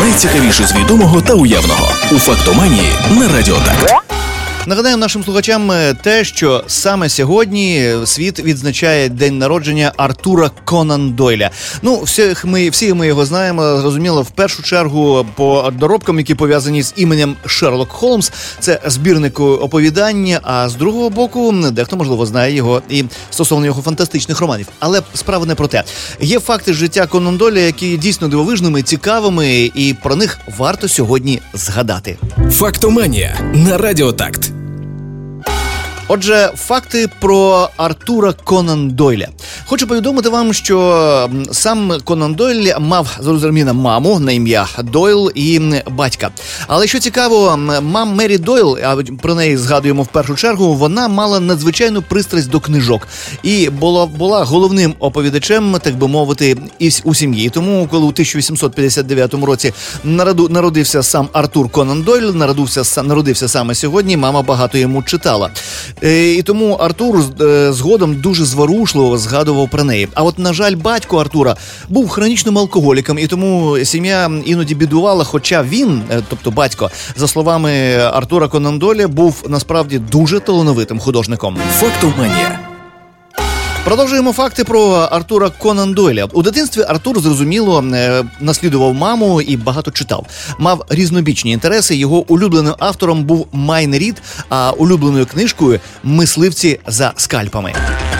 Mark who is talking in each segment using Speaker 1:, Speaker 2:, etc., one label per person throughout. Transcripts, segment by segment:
Speaker 1: Найцікавіше з відомого та уявного у «Фактоманії» на Радіо Так.
Speaker 2: Нагадаємо нашим слухачам те, що саме сьогодні світ відзначає день народження Артура Конан Дойля. Ну, всі ми його знаємо, зрозуміло, в першу чергу по доробкам, які пов'язані з іменем Шерлок Холмс. Це збірник оповідань, а з другого боку, дехто, можливо, знає його і стосовно його фантастичних романів. Але справа не про те. Є факти життя Конан Дойля, які є дійсно дивовижними, цікавими, і про них варто сьогодні згадати.
Speaker 1: «Фактоманія» на Радіо Такт.
Speaker 2: Отже, факти про Артура Конан Дойля. Хочу повідомити вам, що сам Конан Дойль мав, зрозуміло, маму на ім'я Дойл і батька. Але що цікаво, мам Мері Дойл, а про неї згадуємо в першу чергу, вона мала надзвичайну пристрасть до книжок. І була головним оповідачем, так би мовити, у сім'ї. Тому, коли у 1859 році народився сам Артур Конан Дойль, народився саме сьогодні, мама багато йому читала. І тому Артур згодом дуже зворушливо згадував про неї. А от, на жаль, батько Артура був хронічним алкоголіком, і тому сім'я іноді бідувала, хоча він, тобто батько, за словами Артура Конан Дойля, був насправді дуже талановитим художником.
Speaker 1: «Фактоманія».
Speaker 2: Продовжуємо факти про Артура Конан Дойля. У дитинстві Артур, зрозуміло, наслідував маму і багато читав. Мав різнобічні інтереси. Його улюбленим автором був Майн Рід, а улюбленою книжкою «Мисливці за скальпами».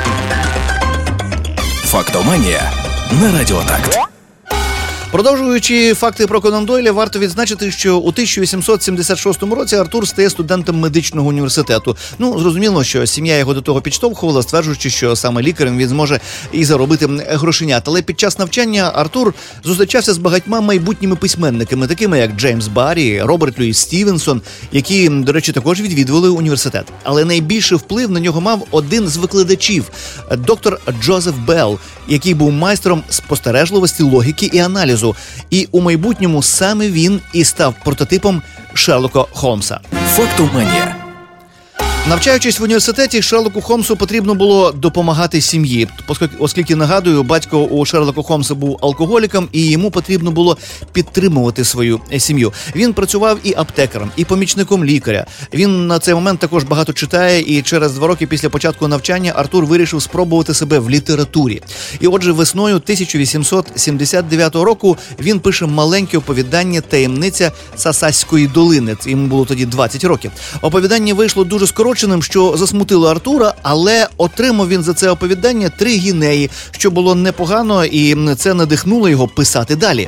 Speaker 1: «Фактоманія» на Радіо Такт.
Speaker 2: Продовжуючи факти про Конан Дойля, варто відзначити, що у 1876 році Артур стає студентом медичного університету. Ну, зрозуміло, що сім'я його до того підштовхувала, стверджуючи, що саме лікарем він зможе і заробити грошенят. Але під час навчання Артур зустрічався з багатьма майбутніми письменниками, такими як Джеймс Баррі, Роберт Льюіс Стівенсон, які, до речі, також відвідували університет. Але найбільший вплив на нього мав один з викладачів – доктор Джозеф Белл, який був майстром спостережливості, логіки і аналізу. І у майбутньому саме він і став прототипом Шерлока Холмса.
Speaker 1: «Фактоманія».
Speaker 2: Навчаючись в університеті, Шерлоку Холмсу потрібно було допомагати сім'ї, оскільки, нагадую, батько у Шерлока Холмса був алкоголіком, і йому потрібно було підтримувати свою сім'ю. Він працював і аптекарем, і помічником лікаря. Він на цей момент також багато читає, і через 2 роки після початку навчання Артур вирішив спробувати себе в літературі. І отже, весною 1879 року він пише маленьке оповідання «Таємниця Сасаської долини». Йому було тоді 20 років. Оповідання вийшло дуже скороченим, що засмутило Артура, але отримав він за це оповідання 3 гінеї, що було непогано, і це надихнуло його писати далі.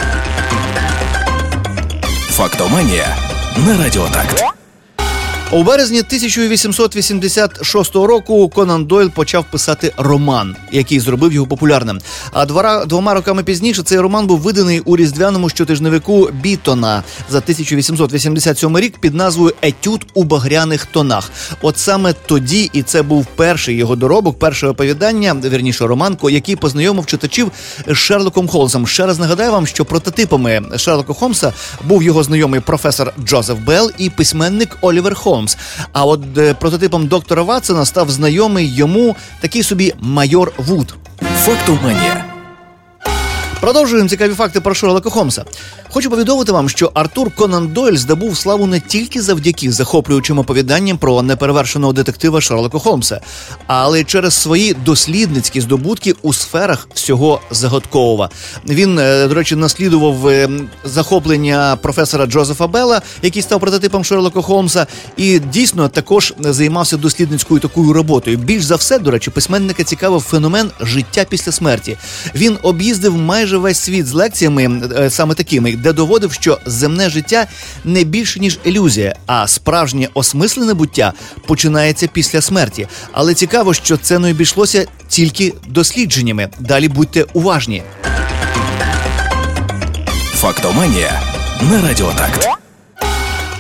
Speaker 1: «Фактоманія» на Радіо Такт.
Speaker 2: У березні 1886 року Конан Дойль почав писати роман, який зробив його популярним. А 2 роками пізніше цей роман був виданий у різдвяному щотижневику Бітона за 1887 рік під назвою «Етюд у багряних тонах». От саме тоді, і це був перший його доробок, перше оповідання, вірніше роман, який познайомив читачів з Шерлоком Холмсом. Ще раз нагадаю вам, що прототипами Шерлока Холмса був його знайомий професор Джозеф Белл і письменник Олівер Холмс. А от прототипом доктора Ватсона став знайомий йому такий собі майор Вуд.
Speaker 1: «Фактоманія».
Speaker 2: Продовжуємо цікаві факти про Шерлока Холмса. Хочу повідомити вам, що Артур Конан Дойль здобув славу не тільки завдяки захоплюючим оповіданням про неперевершеного детектива Шерлока Холмса, але через свої дослідницькі здобутки у сферах всього загадкового. Він, до речі, наслідував захоплення професора Джозефа Белла, який став прототипом Шерлока Холмса, і дійсно також займався дослідницькою такою роботою. Більш за все, до речі, письменника цікавив феномен життя після смерті. Він об'їздив майже весь світ з лекціями саме такими, де доводив, що земне життя не більше, ніж ілюзія, а справжнє осмислене буття починається після смерті. Але цікаво, що це не обійшлося тільки дослідженнями. Далі будьте уважні.
Speaker 1: «Фактоманія» на Радіо Такт.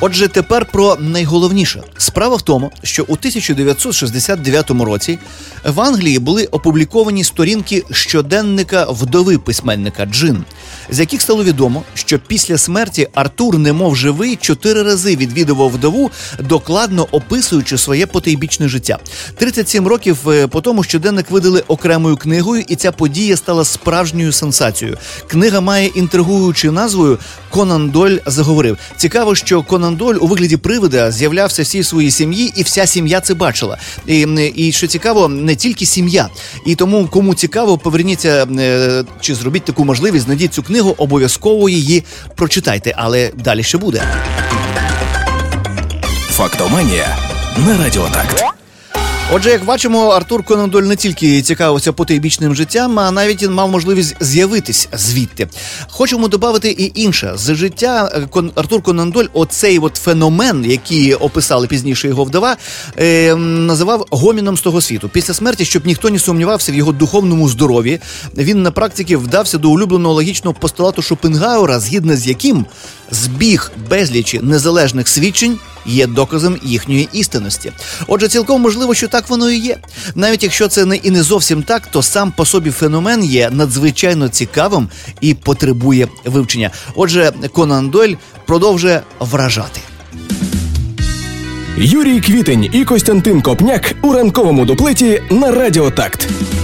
Speaker 2: Отже, тепер про найголовніше. Справа в тому, що у 1969 році в Англії були опубліковані сторінки щоденника вдови письменника Джин, з яких стало відомо, що після смерті Артур, немов живий, 4 рази відвідував вдову, докладно описуючи своє потойбічне життя. 37 років по тому щоденник видали окремою книгою, і ця подія стала справжньою сенсацією. Книга має інтригуючу назвою «Конан Дойль заговорив». Цікаво, що Конан Дойль у вигляді привида з'являвся всій своїй сім'ї, і вся сім'я це бачила. І що цікаво, не тільки сім'я. І тому, кому цікаво, поверніться, чи зробіть таку можливість, знайдіть цю книгу, обов'язково її прочитайте, але далі ще буде.
Speaker 1: Фактоманія на Радіо Такт.
Speaker 2: Отже, як бачимо, Артур Конан Дойль не тільки цікавився потойбічним життям, а навіть мав можливість з'явитись звідти. Хочемо додати і інше. З життя Артур Конан Дойль, оцей феномен, який описали пізніше його вдова, називав гоміном з того світу. Після смерті, щоб ніхто не сумнівався в його духовному здоров'ї, він на практиці вдався до улюбленого логічного постулату Шопенгауера, згідно з яким збіг безлічі незалежних свідчень є доказом їхньої істинності. Отже, цілком можливо, що так воно і є. Навіть якщо це не зовсім так, то сам по собі феномен є надзвичайно цікавим і потребує вивчення. Отже, Конан Дойль продовжує вражати.
Speaker 3: Юрій Квітень і Костянтин Копняк у ранковому дуплеті на Радіо Такт.